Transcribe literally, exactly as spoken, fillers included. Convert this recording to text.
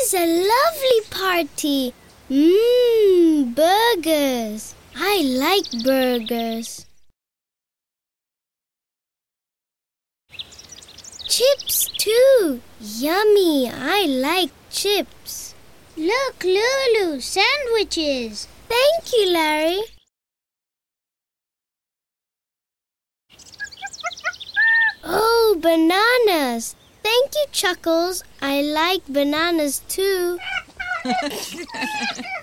is a lovely party. Mmm, burgers. I like burgers. Chips too. Yummy. I like chips. Look, Lulu, sandwiches. Thank you, Larry. Oh, bananas. Thank you, Chuckles. I like bananas too.